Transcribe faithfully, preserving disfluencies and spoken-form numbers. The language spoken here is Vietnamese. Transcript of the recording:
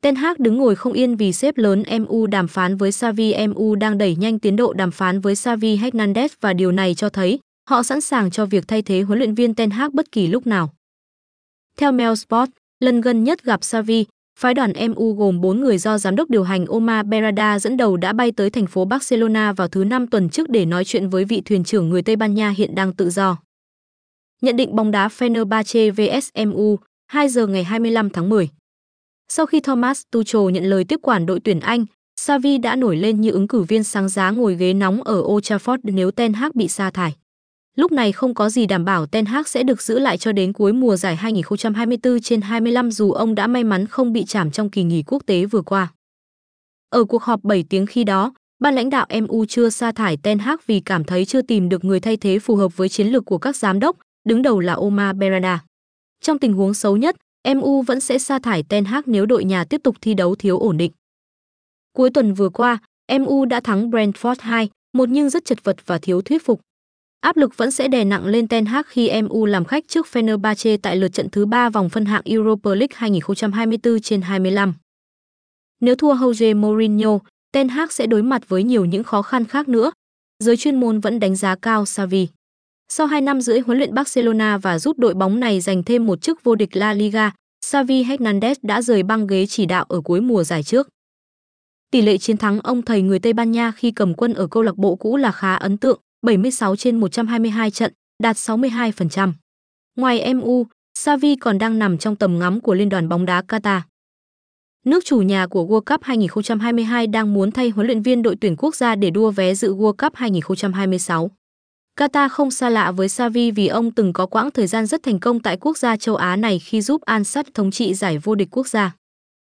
Ten Hag đứng ngồi không yên vì sếp lớn em u đàm phán với Xavi. em u đang đẩy nhanh tiến độ đàm phán với Xavi Hernandez và điều này cho thấy họ sẵn sàng cho việc thay thế huấn luyện viên Ten Hag bất kỳ lúc nào. Theo Mail Sport, lần gần nhất gặp Xavi, phái đoàn em u gồm bốn người do giám đốc điều hành Omar Berrada dẫn đầu đã bay tới thành phố Barcelona vào thứ Năm tuần trước để nói chuyện với vị thuyền trưởng người Tây Ban Nha hiện đang tự do. Nhận định bóng đá Fenerbahce vs em u, hai giờ ngày hai mươi lăm tháng mười. Sau khi Thomas Tuchel nhận lời tiếp quản đội tuyển Anh, Xavi đã nổi lên như ứng cử viên sáng giá ngồi ghế nóng ở Old Trafford nếu Ten Hag bị sa thải. Lúc này không có gì đảm bảo Ten Hag sẽ được giữ lại cho đến cuối mùa giải hai nghìn không trăm hai mươi tư trên hai mươi lăm dù ông đã may mắn không bị trảm trong kỳ nghỉ quốc tế vừa qua. Ở cuộc họp bảy tiếng khi đó, ban lãnh đạo em u chưa sa thải Ten Hag vì cảm thấy chưa tìm được người thay thế phù hợp với chiến lược của các giám đốc, đứng đầu là Omar Berrada. Trong tình huống xấu nhất, em u vẫn sẽ sa thải Ten Hag nếu đội nhà tiếp tục thi đấu thiếu ổn định. Cuối tuần vừa qua, em u đã thắng Brentford hai một nhưng rất chật vật và thiếu thuyết phục. Áp lực vẫn sẽ đè nặng lên Ten Hag khi em u làm khách trước Fenerbahce tại lượt trận thứ ba vòng phân hạng Europa League hai nghìn không trăm hai mươi tư trên hai mươi lăm. Nếu thua Jose Mourinho, Ten Hag sẽ đối mặt với nhiều những khó khăn khác nữa. Giới chuyên môn vẫn đánh giá cao Xavi. Sau hai năm rưỡi huấn luyện Barcelona và giúp đội bóng này giành thêm một chức vô địch La Liga, Xavi Hernandez đã rời băng ghế chỉ đạo ở cuối mùa giải trước. Tỷ lệ chiến thắng ông thầy người Tây Ban Nha khi cầm quân ở câu lạc bộ cũ là khá ấn tượng, bảy mươi sáu trên một trăm hai mươi hai trận, đạt sáu mươi hai phần trăm. Ngoài em u, Xavi còn đang nằm trong tầm ngắm của Liên đoàn bóng đá Qatar. Nước chủ nhà của World Cup hai nghìn không trăm hai mươi hai đang muốn thay huấn luyện viên đội tuyển quốc gia để đua vé dự World Cup hai nghìn không trăm hai mươi sáu. Qatar không xa lạ với Xavi vì ông từng có quãng thời gian rất thành công tại quốc gia châu Á này khi giúp Al Sadd thống trị giải vô địch quốc gia.